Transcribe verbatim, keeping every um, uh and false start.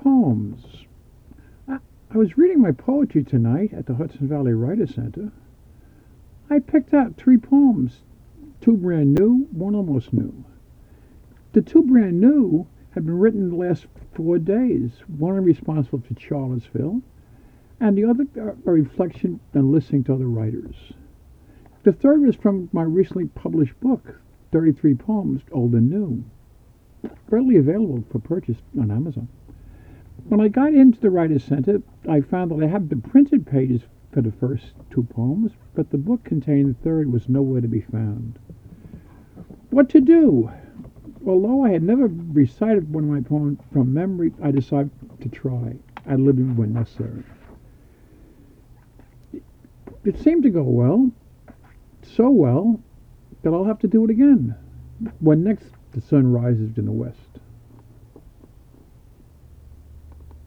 poems. I, I was reading my poetry tonight at the Hudson Valley Writer Center. I picked out three poems, two brand new, one almost new. The two brand new had been written in the last four days, one responsible for Charlottesville, and the other a reflection on listening to other writers. The third was from my recently published book, thirty-three Poems, Old and New, readily available for purchase on Amazon. When I got into the Writer's Center, I found that I had the printed pages for the first two poems, but the book containing the third was nowhere to be found. What to do? Although I had never recited one of my poems from memory, I decided to try. I lived when necessary. It seemed to go well, so well that I'll have to do it again when next the sun rises in the west.